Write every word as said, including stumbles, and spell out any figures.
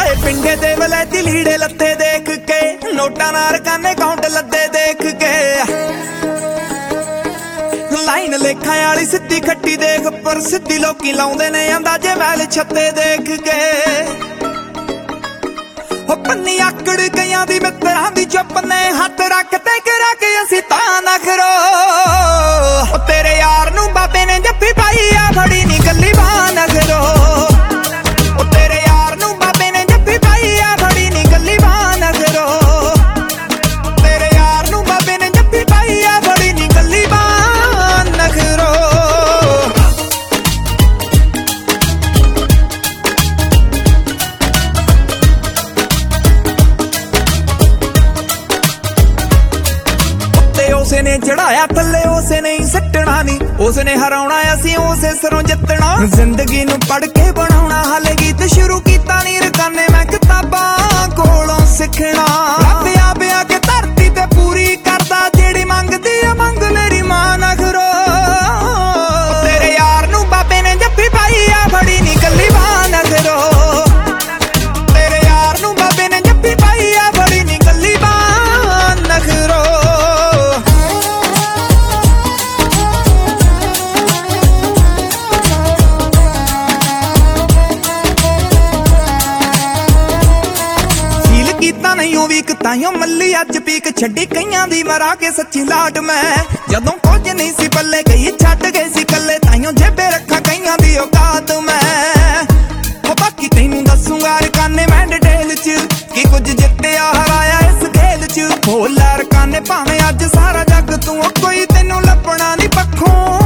पिंडे दे वलैती लीड़े लत्ते देख के नोटा नार काने काउंट लद्दे देख के लाइन लेखा वाली सिद्धी खट्टी देख पर सिद्धी लोकी लाउंदे ने अंदाजे मैल छत्ते देख के पन्नी आकड़ कईयां दी मित्रां दी चुप ने हथ रखते करा के असीं तां ना खरो तेरे यार नूं बाबे ने जप्फी पाई आ फड़ी नी गल्ली बां ना खरो तेरे यार नूं बाबे ने जप्फी पाई आ फड़ी नी गल्ली बां ना खरो तेरे यार नूं बाबे ने जप्फी पाई आ फड़ी नी गल्ली बां ना खरो। उसने चढ़ाया थले उसे नहीं सट्टना नी उसने हराउणा असीं उसे सिरों जितना जिंदगी नूं पढ़ के बनाउणा हाले गीत शुरू कीता नी रकाने मैं किताबां कोलों सिखना रब आप आके धरती ते पूरी करदा जेड़ी मंगदी आ मंग मेरी मां ना खरो तेरे यार नूं बाबे ने जप्फी पाई आ फड़ी नी गल्ली बां ना खरो तेरे यार नूं बाबे ने जप्फी पाई आ फड़ी नी गल्ली बां ना खरो। नहीं वीक ताइयों मल्ली अज पीक छड्डी कईयां दी मरा के सच्ची लाट मैं जदों कुछ नहीं सी पल्ले गई छड्ड गए सी कल्ले ताइयों जेबे रखा कईयां दी औकात मैं ओ बाकी तैनूं दसूंगा रकाने मैं डिटेल च कि कुछ जित्तिया हराया इस खेल च बोल रकाने भावें अज सारा जग तू कोई तैनूं लभना नहीं पक्खों